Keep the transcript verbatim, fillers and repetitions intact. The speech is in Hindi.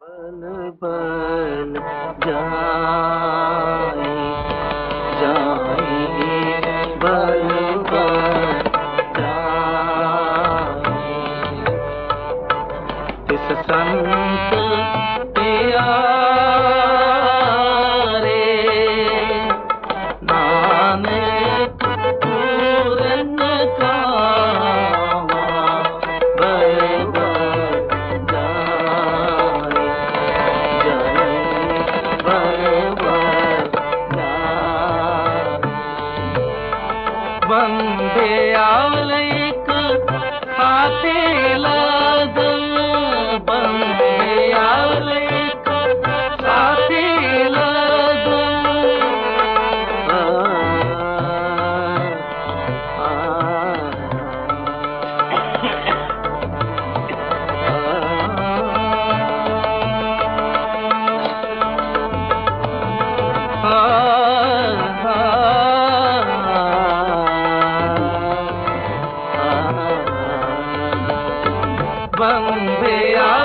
बल बल जाए जाए बल बल जाए इस संत प्यारे नानक पूरन कावा बल बल जाए जाए बल बल जाए वंदे आलयक हाथे लगन वंदे आलयक हाथे लगन आ, आ, आ, आ, वंदे